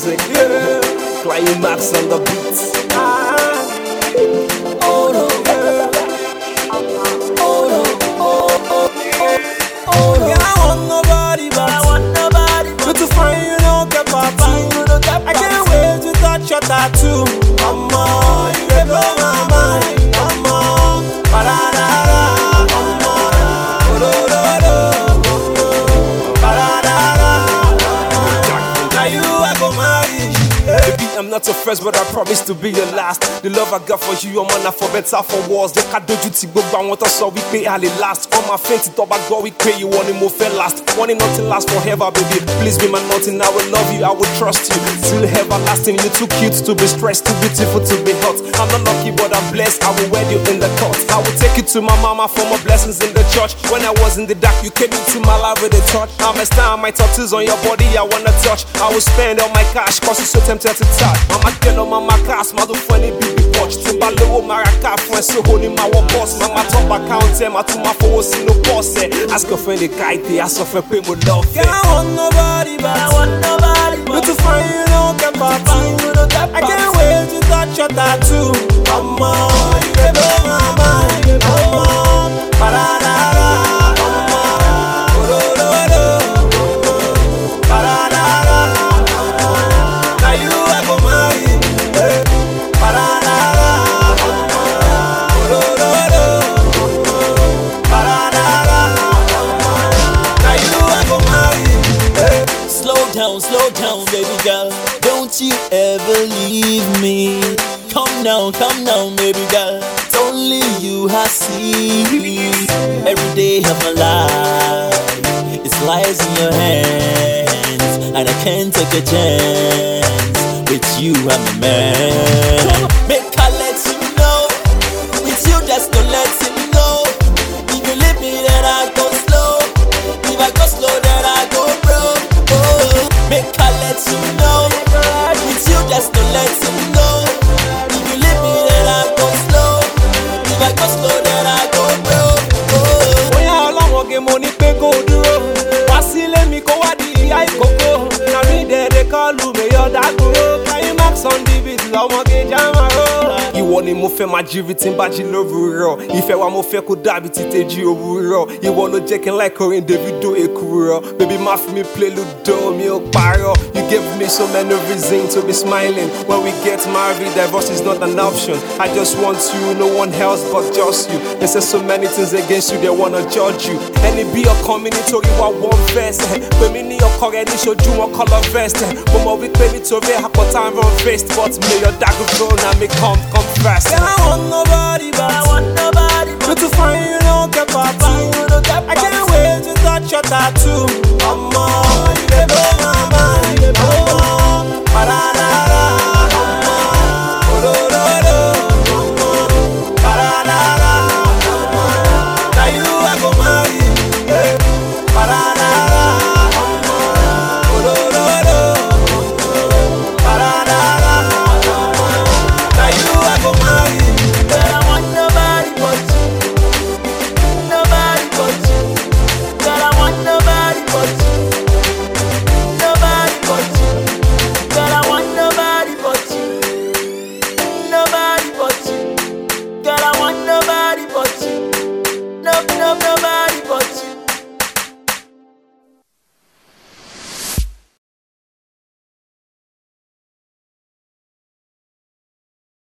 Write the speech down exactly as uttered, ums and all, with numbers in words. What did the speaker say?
music. Yeah. Climax on the beats. Ah. Oh no, yeah. Oh no, oh, oh, oh, oh no. Yeah, I want nobody but I want nobody but to find you don't get papa. I can't wait to touch your tattoo. Mama, you dey blow my mind. Mama, ba-da-da-da. Mama, do-do-do-do. Ba-da-da-da. Now you I go marry. Baby, I'm not your first, but I promise to be your last. The love I got for you, I'm on for better, for worse. The cat do you but I want us so we pay all the last. On my face, it up I go, we pay you want it more fair last. Want it nothing last forever, baby. Please be my nothing, I will love you, I will trust you. Till everlasting, you're too cute to be stressed, too beautiful to be hot. I'm not lucky, but I'm blessed, I will wed you in the court. I will take you to my mama for my blessings in the church. When I was in the dark, you came into my life with a touch. I'm a star, my tattoos on your body, I wanna touch. I will spend all my cash, cause you're so tempted to touch. Mama tell mama cast, mother funny baby watch. Timbalo maraka friend so holy my boss. Mama top account them to my force in no boss. Ask a friend the guy they ask for pay my love. Yeah, I want nobody but I want nobody but to find you don't get papa. I can't wait to touch your tattoo. Mama, you dey blow my mind. Mama, ba-da-da-da. Mama, do-do-do-do. Ba-da-da-da. Now you I go marry. Ba-da-da-da. Do-do-do-do. Ba-da-da-da. Now you I go marry. Slow down, slow down, baby girl. Don't you ever leave me. Come down, come down, baby girl. It's only you I see. Every day of my life, it's lies in your hands, and I can't take a chance. With you, I'm a man. Make I let you know, it's you that's gonna let him know. If you leave me, then I go slow. If I go slow, then I go broke. Oh, make I let you know, it's you that's gonna let him know. If you leave me, then I go slow. If I go slow, then I go broke. Oh, Oya Ọlọ́run ge mo ní pé kó dúró. Wá sílé mi kó wá di ìyá ìkókó. Na mi dẹ̀dẹ̀ kọlù mi yọ dákúrò. Climax on the beat lọ́mọge jámàró. Ìwọ ni mo fẹ́ máa jírí tí n bá jí lówùúrọ̀. Ìfẹ́ wa mo fẹ́ kó dàbí títẹ̀ jí òwúrọ̀. Ìwọ ló jẹ́ kí n like orin Davido èkúrọ̀. Baby má fi mi play ludo mi ò parọ́. You gave me so many reasons to be smiling. When we get married, divorce is not an option. I just want you, no one else but just you. They say so many things against you, they wanna judge you. Ẹni bí ọkàn mi nítorí wá one verse. Pè mí ní ọkọ rẹ níṣojú wọn color vest. Mo mọ̀ wípé nítorí àpótá ń run waste. But may your dagger grow now me come, come fast. Yeah, I want nobody but I want nobody but to find you don't get papa. I can't wait to touch your tattoo. Mama, you dey blow my mind. Mama, ba-da-da-da. Mama, do-do-do-do. Mama, ba-da-da-da. Now you I go marry. Ba-da-da-da. Mama, do-do-do-do. Ba-da-da-da. Now you I go marry. but I want nobody but you. Nobody but you. But I want nobody but you. Nobody but you. But I want nobody but you. Nobody but you. Girl, I want nobody but you. No, no, nobody.